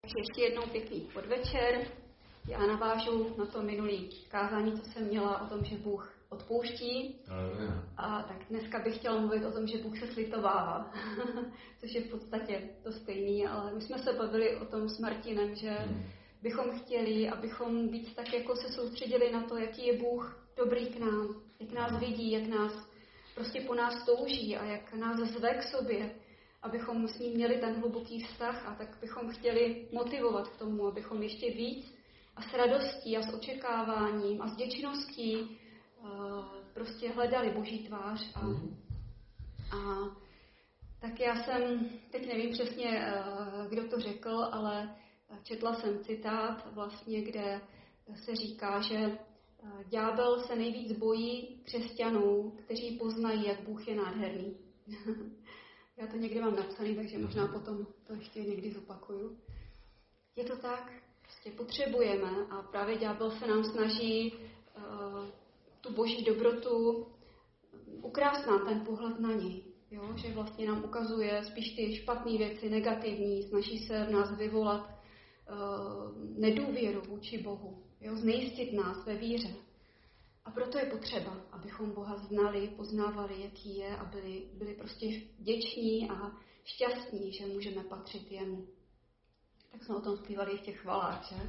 Takže ještě jednou pěkný podvečer. Já navážu na to minulý kázání, co jsem měla o tom, že Bůh odpouští. A tak dneska bych chtěla mluvit o tom, že Bůh se slitovává, což je v podstatě to stejný, ale my jsme se bavili o tom s Martinem, že bychom chtěli, abychom víc tak jako se soustředili na to, jaký je Bůh dobrý k nám, jak nás vidí, jak nás prostě po nás touží a jak nás zve k sobě, abychom s ním měli ten hluboký vztah, a tak bychom chtěli motivovat k tomu, abychom ještě víc a s radostí a s očekáváním a s vděčností prostě hledali Boží tvář. A tak já jsem, teď nevím přesně, kdo to řekl, ale četla jsem citát vlastně, kde se říká, že ďábel se nejvíc bojí křesťanů, kteří poznají, jak Bůh je nádherný. Já to někde mám napsaný, takže možná potom to ještě někdy zopakuju. Je to tak, prostě potřebujeme a právě ďábel se nám snaží tu Boží dobrotu ukrást nám ten pohled na něj. Jo? Že vlastně nám ukazuje spíš ty špatné věci, negativní, snaží se v nás vyvolat nedůvěru vůči Bohu, jo? Znejistit nás ve víře. A proto je potřeba, abychom Boha znali, poznávali, jaký je a byli prostě vděční a šťastní, že můžeme patřit jemu. Tak jsme o tom zpívali i v těch chvalách, že?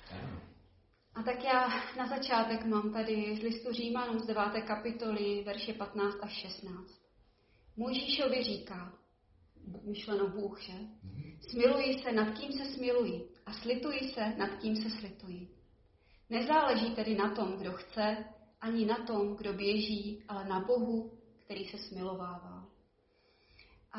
A tak já na začátek mám tady z listu Římanům z 9. kapitoly, verše 15 až 16. Mojžíšovi říká, myšleno Bůh, že? Smiluji se, nad kým se smiluji, a slituji se, nad kým se slituji. Nezáleží tedy na tom, kdo chce, ani na tom, kdo běží, ale na Bohu, který se smilovává. A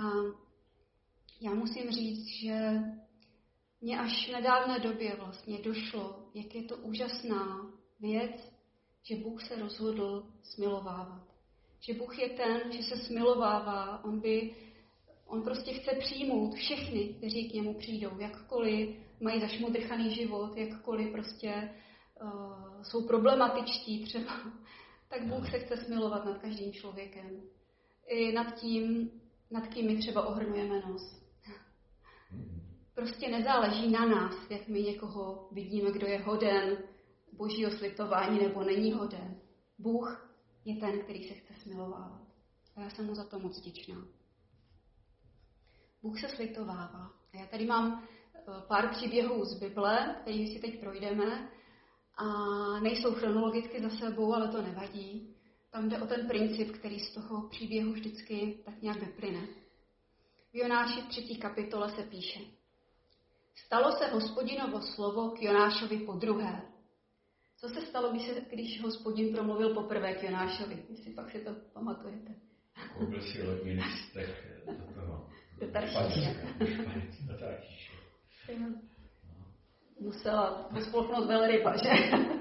já musím říct, že mně až v nedávné době vlastně došlo, jak je to úžasná věc, že Bůh se rozhodl smilovávat. Že Bůh je ten, že se smilovává, on prostě chce přijmout všechny, kteří k němu přijdou, jakkoliv mají zašmodrchaný život, jakkoliv prostě jsou problematičtí třeba, tak Bůh se chce smilovat nad každým člověkem. I nad kým my třeba ohrnujeme nos. Prostě nezáleží na nás, jak my někoho vidíme, kdo je hoden Božího slitování nebo není hoden. Bůh je ten, který se chce smilovávat. A já jsem mu za to moc vděčná. Bůh se slitovává. A já tady mám pár příběhů z Bible, který si teď projdeme. A nejsou chronologicky za sebou, ale to nevadí. Tam jde o ten princip, který z toho příběhu vždycky tak nějak vyplyne. V Jonáši 3. kapitole se píše: Stalo se Hospodinovo slovo k Jonášovi podruhé. Co se stalo, když Hospodin promluvil poprvé k Jonášovi? Jestli pak si to pamatujete. Koupil si lodní lístek do toho. Do Taršíše. Musela vyspolknout velryba, že?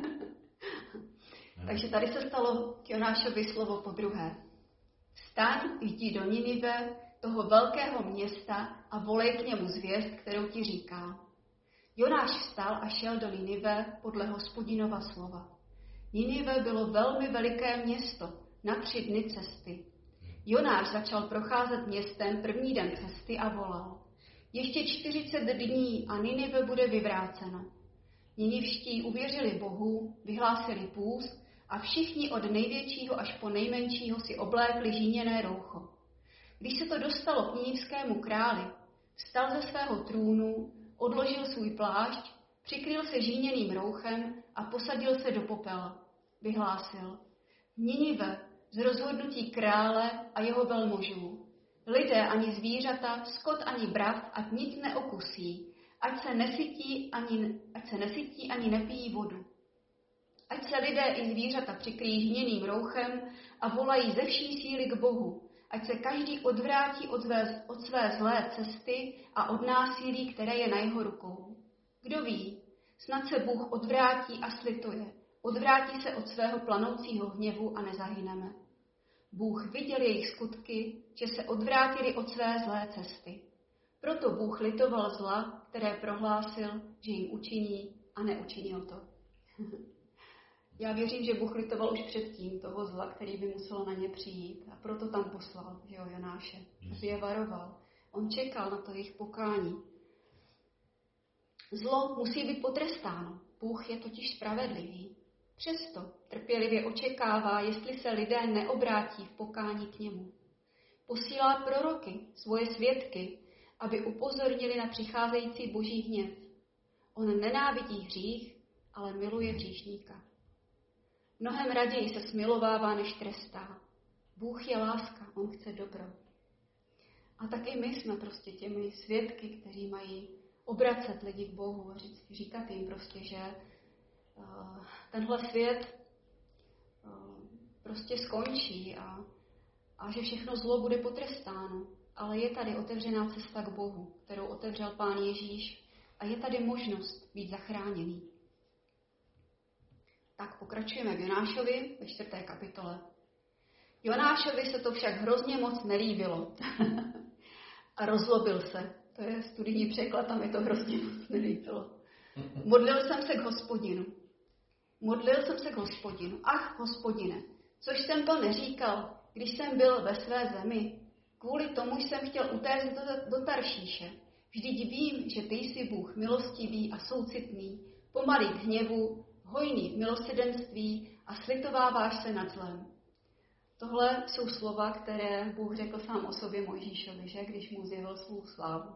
Takže tady se stalo k Jonášovi slovo podruhé. Vstaň, jdi do Ninive, toho velkého města, a volej k němu zvěst, kterou ti říká. Jonáš vstal a šel do Ninive podle Hospodinova slova. Ninive bylo velmi veliké město, na 3 dny cesty. Jonáš začal procházet městem první den cesty a volal: Ještě 40 dní a Ninive bude vyvrácena. Ninivští uvěřili Bohu, vyhlásili půst a všichni od největšího až po nejmenšího si oblékli žíněné roucho. Když se to dostalo k ninivskému králi, vstal ze svého trůnu, odložil svůj plášť, přikryl se žíněným rouchem a posadil se do popela. Vyhlásil: Ninive z rozhodnutí krále a jeho velmožů. Lidé ani zvířata, skot ani brav, ať nic neokusí, ať se nesytí ani nepijí vodu. Ať se lidé i zvířata přikryjí žíněným rouchem a volají ze vší síly k Bohu, ať se každý odvrátí od své zlé cesty a od násilí, které je na jeho rukou. Kdo ví, snad se Bůh odvrátí a slituje, odvrátí se od svého planoucího hněvu a nezahyneme. Bůh viděl jejich skutky, že se odvrátili od své zlé cesty. Proto Bůh litoval zla, které prohlásil, že jim učiní, a neučinil to. Já věřím, že Bůh litoval už předtím toho zla, který by muselo na ně přijít, a proto tam poslal Jonáše, aby je varoval. On čekal na to jejich pokání. Zlo musí být potrestáno. Bůh je totiž spravedlivý. Přesto trpělivě očekává, jestli se lidé neobrátí v pokání k němu. Posílá proroky, svoje svědky, aby upozornili na přicházející boží hněv. On nenávidí hřích, ale miluje hříšníka. Mnohem raději se smilovává, než trestá. Bůh je láska, on chce dobro. A tak i my jsme prostě těmi svědky, kteří mají obracet lidi k Bohu a říkat jim prostě, že tenhle svět prostě skončí a že všechno zlo bude potrestáno. Ale je tady otevřená cesta k Bohu, kterou otevřel Pán Ježíš a je tady možnost být zachráněný. Tak pokračujeme v Jonášovi ve 4. kapitole. Jonášovi se to však hrozně moc nelíbilo a rozlobil se. To je studijní překlad, tam je to hrozně moc nelíbilo. Modlil jsem se k Hospodinu. Ach, Hospodine, což jsem to neříkal, když jsem byl ve své zemi. Kvůli tomu jsem chtěl utéct do Taršíše. Vždyť vím, že ty jsi Bůh milostivý a soucitný, pomalý k hněvu, hojný v milosrdenství a slitováváš se nad zlem. Tohle jsou slova, které Bůh řekl sám o sobě Mojžíšovi, že, když mu zjevil svou slávu.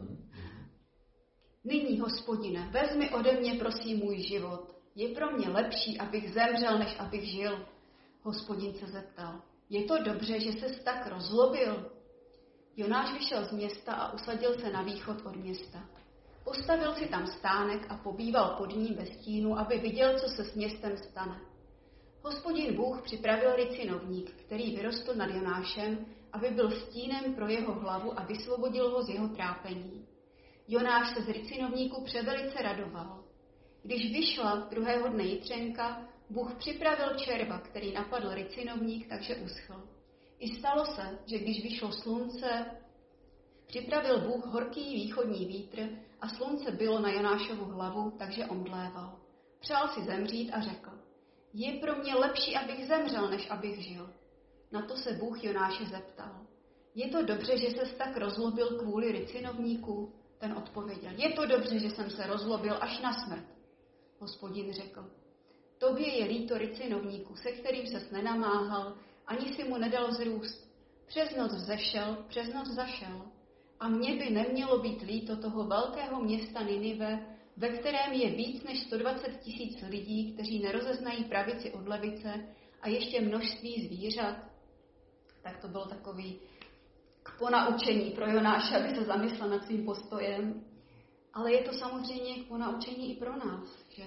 Nyní, Hospodine, vezmi ode mě, prosím, můj život. Je pro mě lepší, abych zemřel, než abych žil. Hospodin se zeptal. Je to dobře, že ses tak rozlobil? Jonáš vyšel z města a usadil se na východ od města. Postavil si tam stánek a pobýval pod ním ve stínu, aby viděl, co se s městem stane. Hospodin Bůh připravil rycinovník, který vyrostl nad Jonášem, aby byl stínem pro jeho hlavu a vysvobodil ho z jeho trápení. Jonáš se z rycinovníku převelice radoval. Když vyšla druhého dne jitřenka, Bůh připravil červa, který napadl rycinovník, takže uschl. I stalo se, že když vyšlo slunce, připravil Bůh horký východní vítr a slunce bylo na Jonášovu hlavu, takže omdléval. Přál si zemřít a řekl, je pro mě lepší, abych zemřel, než abych žil. Na to se Bůh Jonáše zeptal. Je to dobře, že ses tak rozlobil kvůli rycinovníku? Ten odpověděl, je to dobře, že jsem se rozlobil až na smrt. Hospodin řekl, tobě je líto rycinovníku, se kterým ses nenamáhal, ani si mu nedal vzrůst. Přes noc vzešel, přes noc zašel. A mně by nemělo být líto toho velkého města Ninive, ve kterém je víc než 120 000 lidí, kteří nerozeznají pravici od levice a ještě množství zvířat. Tak to bylo takový k ponaučení pro Jonáše, aby se zamyslel nad svým postojem. Ale je to samozřejmě k ponaučení i pro nás, že?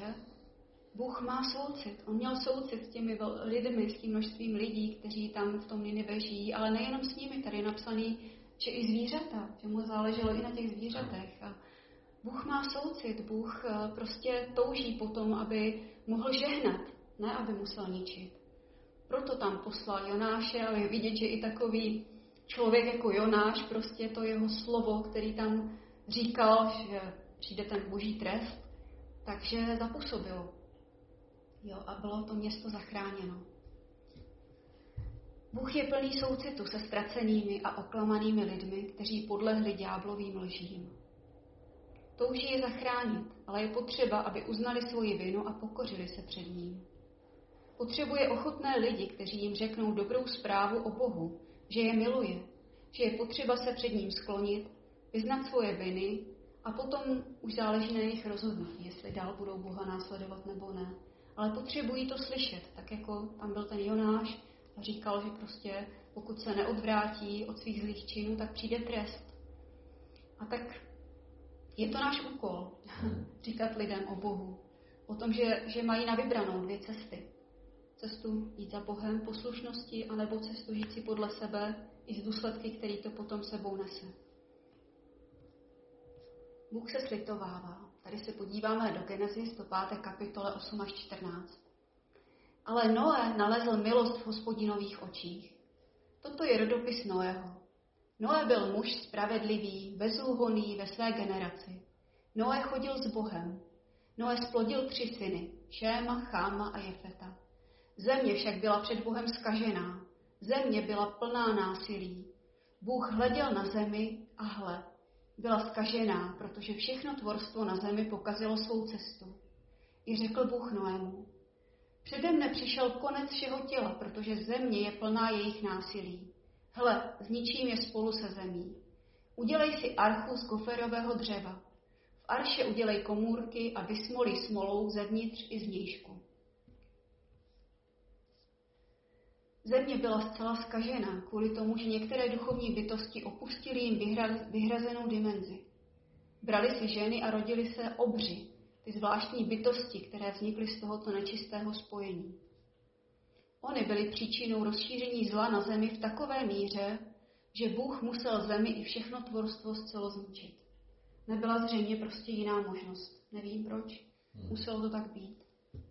Bůh má soucit. On měl soucit s těmi lidmi, s tím množstvím lidí, kteří tam v tom Ninive žijí, ale nejenom s nimi. Tady je napsaný, že i zvířata, že mu záleželo i na těch zvířatech. A Bůh má soucit, Bůh prostě touží potom, aby mohl žehnat, ne aby musel ničit. Proto tam poslal Jonáše, ale je vidět, že i takový člověk jako Jonáš, prostě to jeho slovo, který tam říkal, že přijde ten boží trest, takže zapůsobilo. Jo, a bylo to město zachráněno. Bůh je plný soucitu se ztracenými a oklamanými lidmi, kteří podlehli ďáblovým lžím. Touží je zachránit, ale je potřeba, aby uznali svoji vinu a pokořili se před ním. Potřebuje ochotné lidi, kteří jim řeknou dobrou zprávu o Bohu, že je miluje, že je potřeba se před ním sklonit, vyznat svoje viny a potom už záleží na jejich rozhodnutí, jestli dál budou Boha následovat nebo ne. Ale potřebují to slyšet, tak jako tam byl ten Jonáš a říkal, že prostě pokud se neodvrátí od svých zlých činů, tak přijde trest. A tak je to náš úkol říkat lidem o Bohu, o tom, že mají na vybranou 2 cesty. Cestu jít za Bohem, poslušnosti, anebo cestu žít si podle sebe i z důsledky, který to potom sebou nese. Bůh se slitovává. Tady se podíváme do Genesis, do 5. kapitole 8 až 14. Ale Noé nalezl milost v Hospodinových očích. Toto je rodopis Noého. Noé byl muž spravedlivý, bezúhonný ve své generaci. Noé chodil s Bohem. Noé splodil 3 syny, Šéma, Cháma a Jefeta. Země však byla před Bohem zkažená. Země byla plná násilí. Bůh hleděl na zemi a hle, byla zkažená, protože všechno tvorstvo na zemi pokazilo svou cestu. I řekl Bůh Noému: Přede mne přišel konec všeho těla, protože země je plná jejich násilí. Hle, zničím je spolu se zemí. Udělej si archu z goferového dřeva. V arše udělej komůrky a vysmolí smolou zevnitř i zvnějšku. Země byla zcela zkažená kvůli tomu, že některé duchovní bytosti opustily jim vyhrazenou dimenzi. Brali si ženy a rodili se obři, ty zvláštní bytosti, které vznikly z tohoto nečistého spojení. Ony byly příčinou rozšíření zla na zemi v takové míře, že Bůh musel zemi i všechno tvorstvo zcela zničit. Nebyla zřejmě prostě jiná možnost. Nevím proč. Muselo to tak být.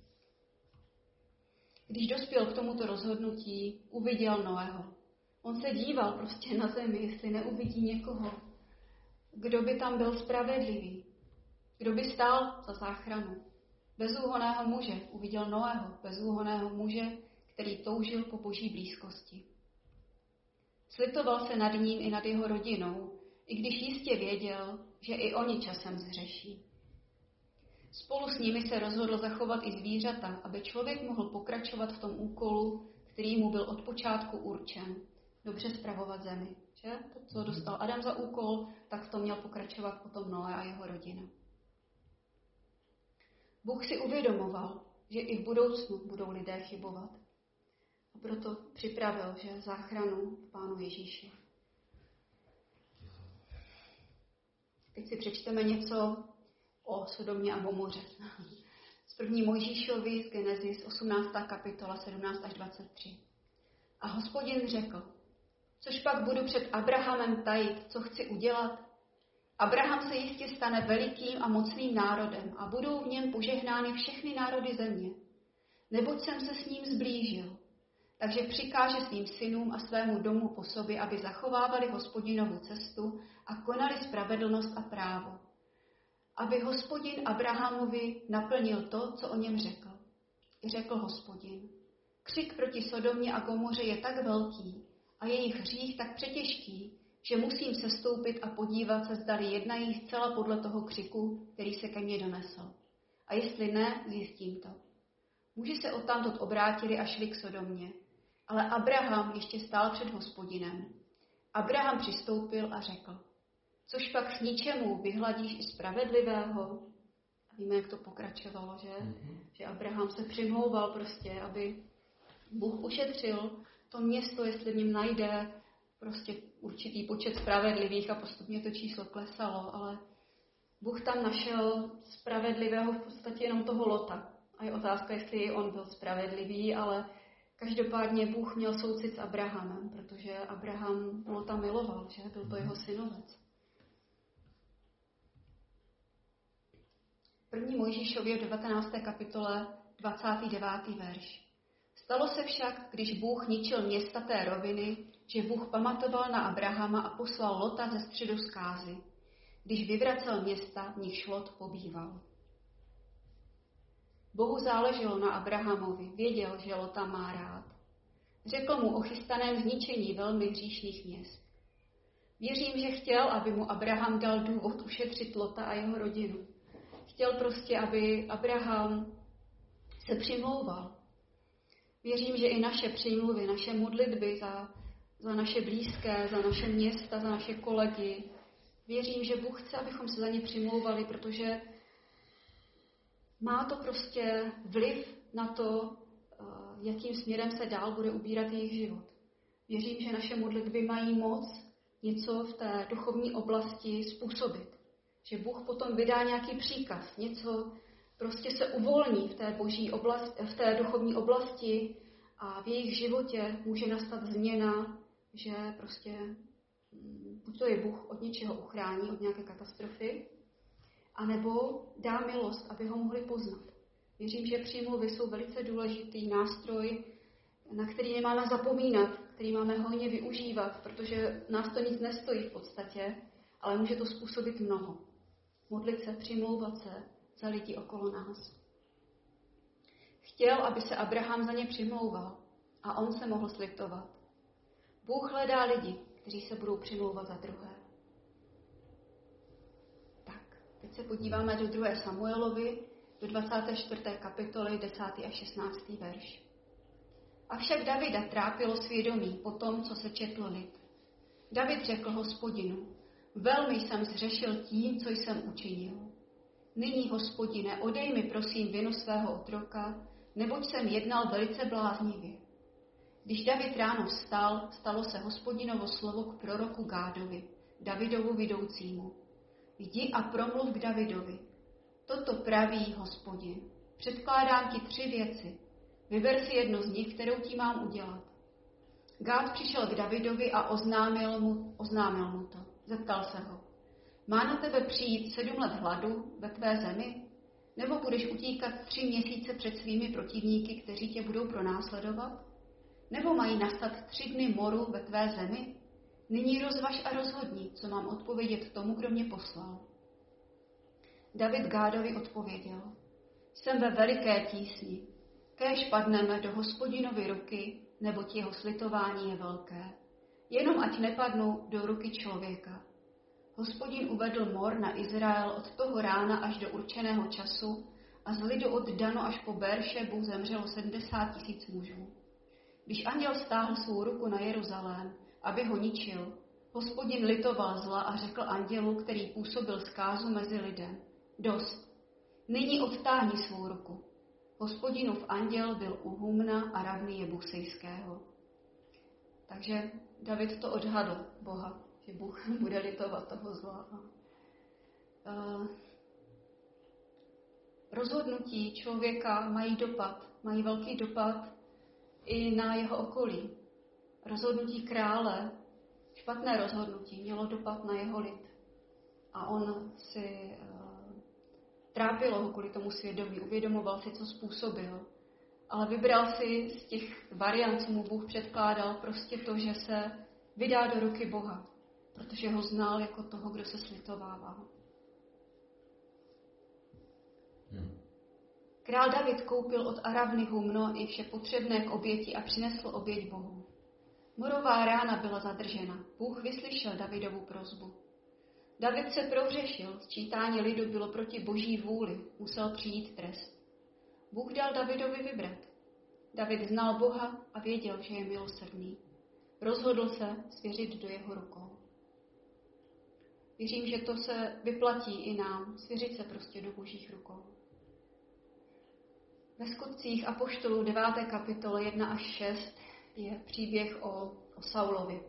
Když dospěl k tomuto rozhodnutí, uviděl Noého. On se díval prostě na zemi, jestli neuvidí někoho, kdo by tam byl spravedlivý, kdo by stál za záchranu. Bezúhonného muže, uviděl Noého, bezúhonného muže, který toužil po boží blízkosti. Slitoval se nad ním i nad jeho rodinou, i když jistě věděl, že i oni časem zhřeší. Spolu s nimi se rozhodl zachovat i zvířata, aby člověk mohl pokračovat v tom úkolu, který mu byl od počátku určen, dobře spravovat zemi. Že? To, co dostal Adam za úkol, tak v tom měl pokračovat potom Noé a jeho rodina. Bůh si uvědomoval, že i v budoucnu budou lidé chybovat. A proto připravil, že záchranu v Pánu Ježíši. Teď si přečteme něco o Sodomě a Gomoře. Z 1. Mojžíšovi z Genesis 18. kapitola 17 až 23. A Hospodin řekl: Což pak budu před Abrahamem tajit, co chci udělat? Abraham se jistě stane velikým a mocným národem a budou v něm požehnány všechny národy země. Neboť jsem se s ním zblížil. Takže přikáže svým synům a svému domu po sobě, aby zachovávali Hospodinovu cestu a konali spravedlnost a právo. Aby Hospodin Abrahamovi naplnil to, co o něm řekl. Řekl Hospodin: Křik proti Sodomě a Gomoře je tak velký a jejich hřích tak přetěžký, že musím sestoupit a podívat se, zdali jednají zcela podle toho křiku, který se ke mně donesl. A jestli ne, zjistím to. Muži se odtamtud obrátili a šli k Sodomě, ale Abraham ještě stál před Hospodinem. Abraham přistoupil a řekl: Což pak k ničemu vyhladíš i spravedlivého? A víme, jak to pokračovalo, že? Že Abraham se přimlouval prostě, aby Bůh ušetřil to město, jestli v něm najde prostě určitý počet spravedlivých, a postupně to číslo klesalo, ale Bůh tam našel spravedlivého v podstatě jenom toho Lota. A je otázka, jestli on byl spravedlivý, ale každopádně Bůh měl soucit s Abrahamem, protože Abraham Lota miloval, že? Byl to jeho synovec. 1. Mojžíšově v 19. kapitole 29. verš. Stalo se však, když Bůh ničil města té roviny, že Bůh pamatoval na Abrahama a poslal Lota ze středu zkázy, když vyvracel města, v nichž Lot pobýval. Bohu záleželo na Abrahamovi, věděl, že Lota má rád. Řekl mu o chystaném zničení velmi hříšných měst. Věřím, že chtěl, aby mu Abraham dal důvod ušetřit Lota a jeho rodinu. Chtěl prostě, aby Abraham se přimlouval. Věřím, že i naše přímluvy, naše modlitby za naše blízké, za naše města, za naše kolegy, věřím, že Bůh chce, abychom se za ně přimlouvali, protože má to prostě vliv na to, jakým směrem se dál bude ubírat jejich život. Věřím, že naše modlitby mají moc něco v té duchovní oblasti způsobit. Že Bůh potom vydá nějaký příkaz, něco prostě se uvolní v té boží oblasti, v té duchovní oblasti a v jejich životě může nastat změna, že prostě buď to je Bůh od něčeho uchrání, od nějaké katastrofy, anebo dá milost, aby ho mohli poznat. Věřím, že přímluvy jsou velice důležitý nástroj, na který nemáme zapomínat, který máme hojně využívat, protože nás to nic nestojí v podstatě, ale může to způsobit mnoho. Modlit se, přimlouvat se za lidi okolo nás. Chtěl, aby se Abraham za ně přimlouval a on se mohl slitovat. Bůh hledá lidi, kteří se budou přimlouvat za druhé. se podíváme do 2. Samuelovi, do 24. kapitoly, 10. a 16. verš. Avšak Davida trápilo svědomí po tom, co se četl lid. David řekl Hospodinu, velmi jsem zřešil tím, co jsem učinil. Nyní, Hospodine, odej mi prosím vinu svého otroka, neboť jsem jednal velice bláznivě. Když David ráno vstal, stalo se Hospodinovo slovo k proroku Gádovi, Davidovu vidoucímu. Jdi a promluv k Davidovi. Toto praví Hospodin. Předkládám ti 3 věci. Vyber si jedno z nich, kterou ti mám udělat. Gád přišel k Davidovi a oznámil mu to. Zeptal se ho. Má na tebe přijít 7 let hladu ve tvé zemi? Nebo budeš utíkat 3 měsíce před svými protivníky, kteří tě budou pronásledovat? Nebo mají nastat 3 dny moru ve tvé zemi? Nyní rozvaž a rozhodni, co mám odpovědět tomu, kdo mě poslal. David Gádovi odpověděl. Jsem ve veliké tísni. Kéž padneme do Hospodinovy ruky, neboť jeho slitování je velké. Jenom ať nepadnu do ruky člověka. Hospodin uvedl mor na Izrael od toho rána až do určeného času a z lidu od Danu až po Beeršebu zemřelo 70 000 mužů. Když anděl stáhl svou ruku na Jeruzalém, aby ho ničil, Hospodin litoval zla a řekl andělu, který působil zkázu mezi lidem. Dost. Nyní odtáhni svou ruku. Hospodinův anděl byl u Humna a Ravny Jebusejského. Takže David to odhadl Boha, že Bůh bude litovat toho zla. Rozhodnutí člověka mají velký dopad i na jeho okolí. Rozhodnutí krále, špatné rozhodnutí, mělo dopad na jeho lid. A on si trápilo ho kvůli tomu svědomí, uvědomoval si, co způsobil. Ale vybral si z těch variant, co mu Bůh předkládal, prostě to, že se vydá do ruky Boha, protože ho znal jako toho, kdo se slitovává. Král David koupil od Aravny humno i vše potřebné k oběti a přinesl oběť Bohu. Morová rána byla zadržena. Bůh vyslyšel Davidovu prosbu. David se prohřešil, sčítání lidu bylo proti boží vůli, musel přijít trest. Bůh dal Davidovi vybrat. David znal Boha a věděl, že je milosrdný. Rozhodl se svěřit do jeho rukou. Věřím, že to se vyplatí i nám, svěřit se prostě do božích rukou. Ve Skutcích apoštolů 9. kapitole 1 až 6 je příběh o Saulovi.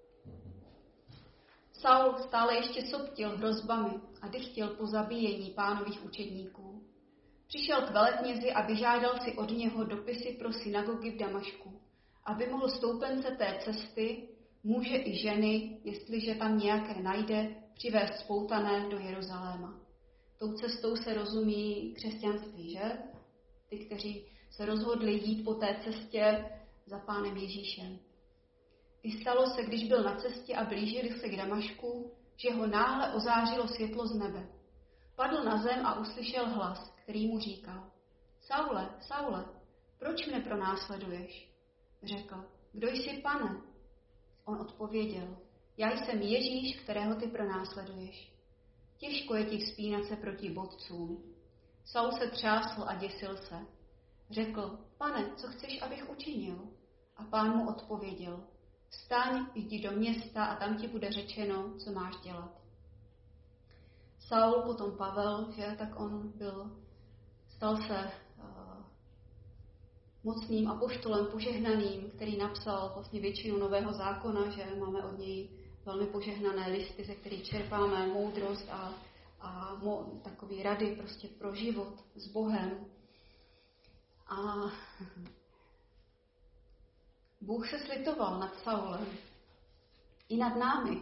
Saul stále ještě soptil hrozbami a dychtil po zabíjení Pánových učedníků. Přišel k veleknězi a vyžádal si od něho dopisy pro synagogy v Damašku, aby mohl stoupence té cesty, muže i ženy, jestliže tam nějaké najde, přivést spoutané do Jeruzaléma. Tou cestou se rozumí křesťanství, že? Ty, kteří se rozhodli jít po té cestě za Pánem Ježíšem. I stalo se, když byl na cestě a blížili se k Damašku, že ho náhle ozářilo světlo z nebe. Padl na zem a uslyšel hlas, který mu říkal: Saule, Saule, proč mne pronásleduješ? Řekl: Kdo jsi, Pane? On odpověděl: Já jsem Ježíš, kterého ty pronásleduješ. Těžko je ti vzpínat se proti bodcům. Saul se třásl a děsil se. Řekl: Pane, co chceš, abych učinil? A Pán mu odpověděl: Vstaň, jdi do města a tam ti bude řečeno, co máš dělat. Saul, potom Pavel, že tak on stal se mocným apoštolem požehnaným, který napsal vlastně většinu Nového zákona, že máme od něj velmi požehnané listy, ze kterých čerpáme moudrost a takové rady prostě pro život s Bohem. A Bůh se slitoval nad Saulem i nad námi.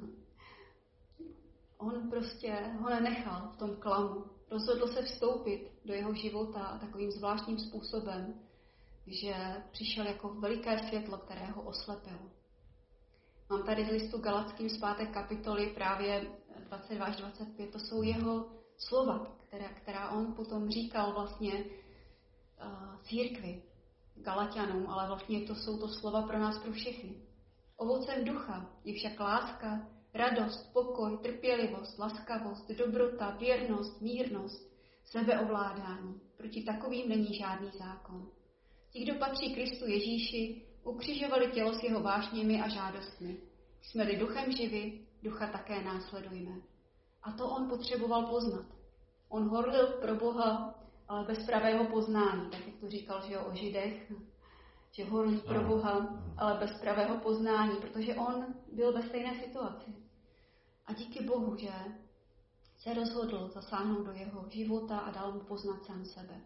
On prostě ho nenechal v tom klamu. Rozhodl se vstoupit do jeho života takovým zvláštním způsobem, že přišel jako veliké světlo, které ho oslepilo. Mám tady z listu Galackým z 5. kapitoly právě 22 až 25. To jsou jeho slova, která on potom říkal vlastně církvi, Galatianům, ale vlastně to jsou to slova pro nás, pro všechny. Ovocem ducha je však láska, radost, pokoj, trpělivost, laskavost, dobrota, věrnost, mírnost, sebeovládání. Proti takovým není žádný zákon. Ti, kdo patří Kristu Ježíši, ukřižovali tělo s jeho vášněmi a žádostmi. Jsme-li duchem živi, ducha také následujme. A to on potřeboval poznat. On horlil pro Boha, ale bez pravého poznání, tak jak to říkal, že o Židech, že horlí pro Boha, ale bez pravého poznání, protože on byl ve stejné situaci. A díky Bohu, že se rozhodl zasáhnout do jeho života a dal mu poznat sám sebe.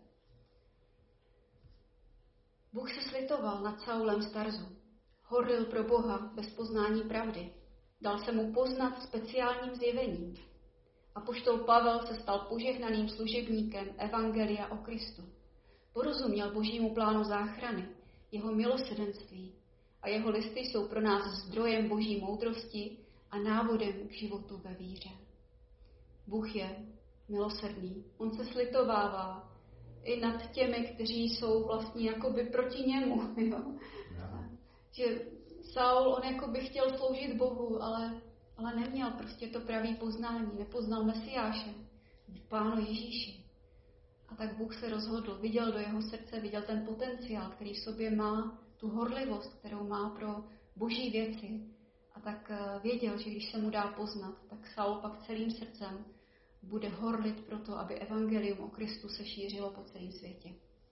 Bůh se slitoval nad Saulem z Tarzu. Horlil pro Boha bez poznání pravdy. Dal se mu poznat speciálním zjevením. Apoštol Pavel se stal požehnaným služebníkem evangelia o Kristu. Porozuměl Božímu plánu záchrany, jeho milosrdenství a jeho listy jsou pro nás zdrojem Boží moudrosti a návodem k životu ve víře. Bůh je milosrdný. On se slitovává i nad těmi, kteří jsou vlastně jakoby proti němu. Jo? Že Saul, on jakoby chtěl sloužit Bohu, ale neměl prostě to pravý poznání, nepoznal Mesiáše, Pánu Ježíši. A tak Bůh se rozhodl, viděl do jeho srdce, viděl ten potenciál, který v sobě má, tu horlivost, kterou má pro Boží věci. A tak věděl, že když se mu dá poznat, tak Saul pak celým srdcem bude horlit pro to, aby evangelium o Kristu se šířilo po celém světě.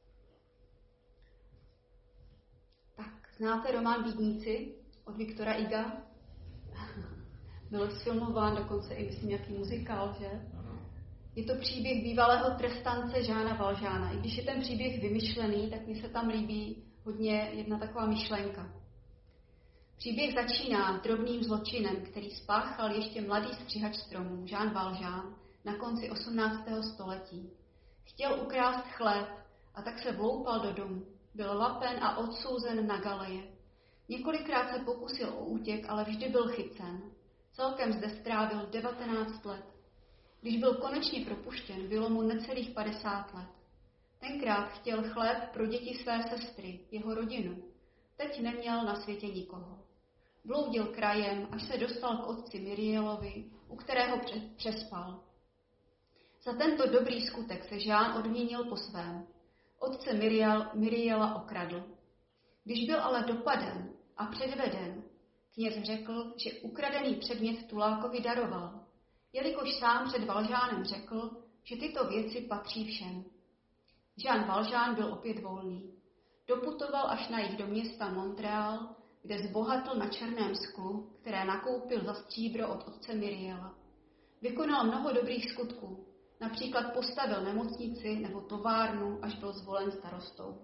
Tak, znáte román Bídníci od Viktora Iga? Byl sfilmován, dokonce i myslím nějaký muzikál, že? Je to příběh bývalého trestance Žána Valžána. I když je ten příběh vymyšlený, tak mi se tam líbí hodně jedna taková myšlenka. Příběh začíná drobným zločinem, který spáchal ještě mladý střihač stromů, Jean Valjean, na konci 18. století. Chtěl ukrást chléb a tak se vloupal do domu. Byl lapen a odsouzen na galeje. Několikrát se pokusil o útěk, ale vždy byl chycen. Celkem zde strávil 19 let. Když byl konečně propuštěn, bylo mu necelých 50 let. Tenkrát chtěl chléb pro děti své sestry, jeho rodinu. Teď neměl na světě nikoho. Bloudil krajem, až se dostal k otci Mirielovi, u kterého přespal. Za tento dobrý skutek se Jean odměnil po svém. Otce Miriela okradl. Když byl ale dopaden a předveden, kněz řekl, že ukradený předmět Tulákovi daroval, jelikož sám před Valžánem řekl, že tyto věci patří všem. Jean Valjean byl opět volný. Doputoval až na jih do města Montreal, kde zbohatl na černém sklu, které nakoupil za stříbro od otce Miriela. Vykonal mnoho dobrých skutků, například postavil nemocnici nebo továrnu, až byl zvolen starostou.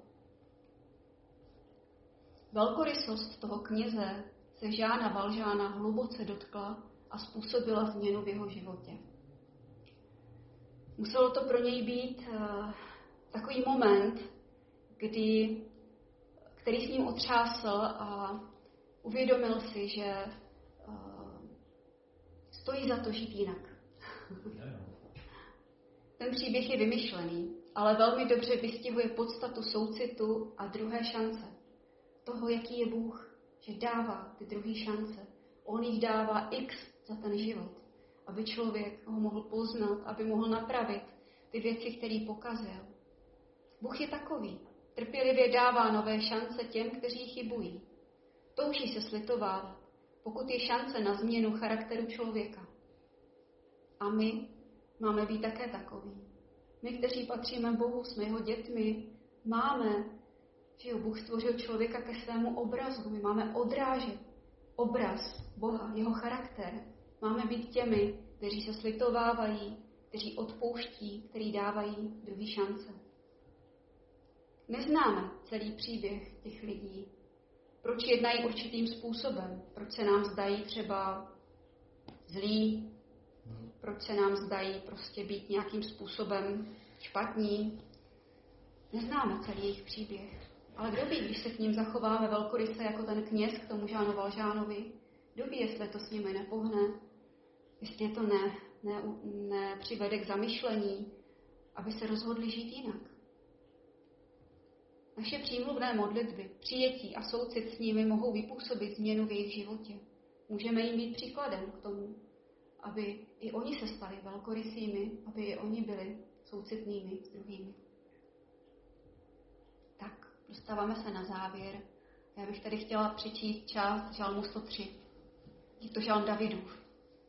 Velkorysost toho kněze se Jeana Valjeana hluboce dotkla a způsobila změnu v jeho životě. Muselo to pro něj být takový moment, který s ním otřásl a uvědomil si, že stojí za to žít jinak. Ten příběh je vymyšlený, ale velmi dobře vystihuje podstatu soucitu a druhé šance. Toho, jaký je Bůh, že dává ty druhé šance. On jich dává x za ten život, aby člověk ho mohl poznat, aby mohl napravit ty věci, které pokazil. Bůh je takový. Trpělivě dává nové šance těm, kteří chybují. Touží se slitovávat, pokud je šance na změnu charakteru člověka. A my máme být také takový. My, kteří patříme Bohu, jsme jeho dětmi, máme, že jo, Bůh stvořil člověka ke svému obrazu. My máme odrážet obraz Boha, jeho charakter. Máme být těmi, kteří se slitovávají, kteří odpouští, kteří dávají druhý šance. Neznáme celý příběh těch lidí. Proč jednají určitým způsobem? Proč se nám zdají třeba zlí? Proč se nám zdají prostě být nějakým způsobem špatní? Neznáme celý jejich příběh. Ale kdo ví, když se k ním zachováme velkoryse jako ten kněz k tomu Jeanu Valjeanovi, kdo ví, jestli to s nimi nepohne, jestli je to nepřivede k zamyšlení, aby se rozhodli žít jinak. Naše přímluvné modlitby, přijetí a soucit s nimi mohou vypůsobit změnu v jejich životě. Můžeme jim být příkladem k tomu, aby i oni se stali velkorysými, aby i oni byli soucitnými s druhými. Tak, dostáváme se na závěr. Já bych tady chtěla přečíst část žalmu 103. Je to žalm Davidův.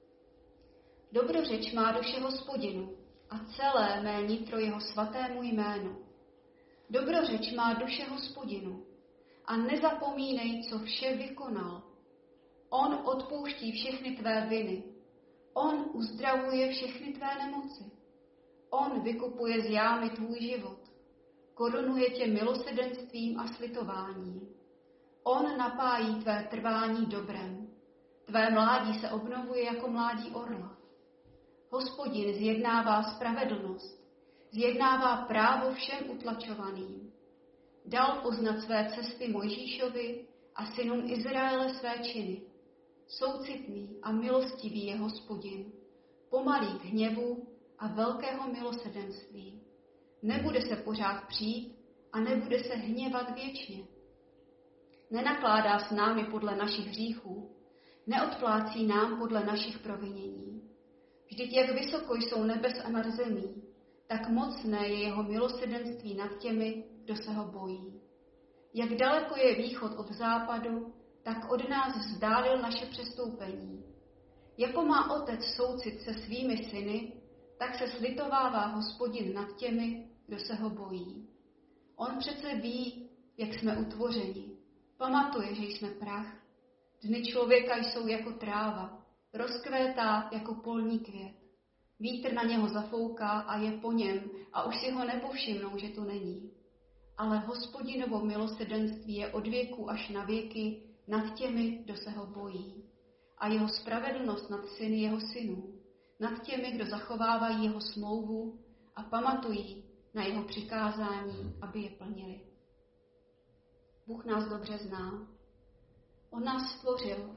Dobrořeč má duše Hospodinu a celé mé nitro jeho svatému jménu. Dobrořeč má duše Hospodinu a nezapomínej, co vše vykonal. On odpouští všechny tvé viny. On uzdravuje všechny tvé nemoci. On vykupuje z jámy tvůj život. Korunuje tě milosrdenstvím a slitováním. On napájí tvé trvání dobrem. Tvé mládí se obnovuje jako mládí orla. Hospodin zjednává spravedlnost, zjednává právo všem utlačovaným. Dal poznat své cesty Mojžíšovi a synům Izraele své činy. Soucitný a milostivý je Hospodin, pomalý k hněvu a velkého milosrdenství. Nebude se pořád přijít a nebude se hněvat věčně. Nenakládá s námi podle našich hříchů, neodplácí nám podle našich provinění. Vždyť jak vysoko jsou nebes a nad zemí, tak mocné je jeho milosrdenství nad těmi, kdo se ho bojí. Jak daleko je východ od západu, tak od nás vzdálil naše přestoupení. Jako má otec soucit se svými syny, tak se slitovává Hospodin nad těmi, kdo se ho bojí. On přece ví, jak jsme utvořeni. Pamatuje, že jsme prach. Dny člověka jsou jako tráva, rozkvétá jako polní květ. Vítr na něho zafouká a je po něm a už si ho nepovšimnou, že tu není. Ale Hospodinovo milosrdenství je od věku až na věky nad těmi, kdo se ho bojí. A jeho spravedlnost nad syny jeho synů, nad těmi, kdo zachovávají jeho smlouvu a pamatují na jeho přikázání, aby je plnili. Bůh nás dobře zná. On nás stvořil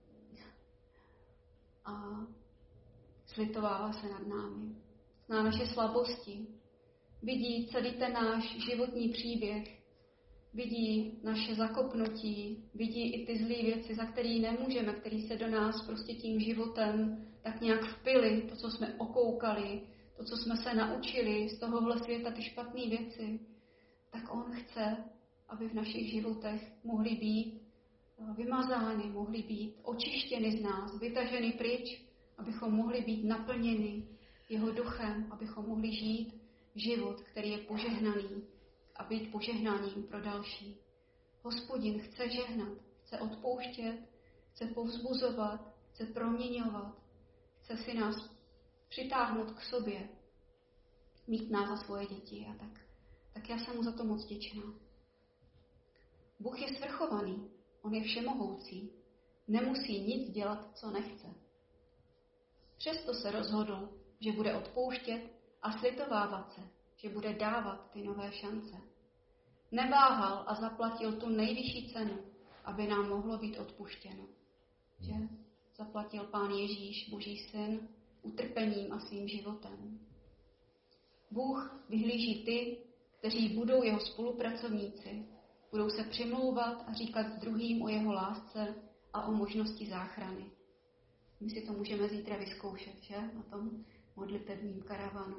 a slitovává se nad námi. Zná naše slabosti. Vidí celý ten náš životní příběh. Vidí naše zakopnutí. Vidí i ty zlé věci, za které nemůžeme, které se do nás prostě tím životem tak nějak vpily. To, co jsme okoukali, to, co jsme se naučili z tohohle světa, ty špatné věci. Tak on chce, aby v našich životech mohly být vymazány, mohly být očištěny z nás, vytaženy pryč, abychom mohli být naplněni jeho duchem, abychom mohli žít život, který je požehnaný a být požehnáním pro další. Hospodin chce žehnat, chce odpouštět, chce povzbuzovat, chce proměňovat, chce si nás přitáhnout k sobě, mít nás za svoje děti a tak já jsem mu za to moc vděčná. Bůh je svrchovaný, on je všemohoucí, nemusí nic dělat, co nechce. Přesto se rozhodl, že bude odpouštět a slitovávat se, že bude dávat ty nové šance. Neváhal a zaplatil tu nejvyšší cenu, aby nám mohlo být odpuštěno. Že? Zaplatil Pán Ježíš, Boží syn, utrpením a svým životem. Bůh vyhlíží ty, kteří budou jeho spolupracovníci, budou se přimlouvat a říkat druhým o jeho lásce a o možnosti záchrany. My si to můžeme zítra vyzkoušet, že? Na tom modlitevním karavanu.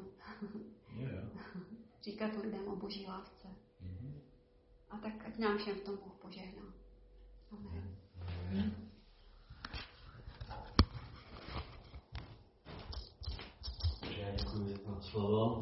Říkat lidem o Boží lásce. A tak ať nám všem v tom Bůh požehná. Amen. Já děkuji za to slovo.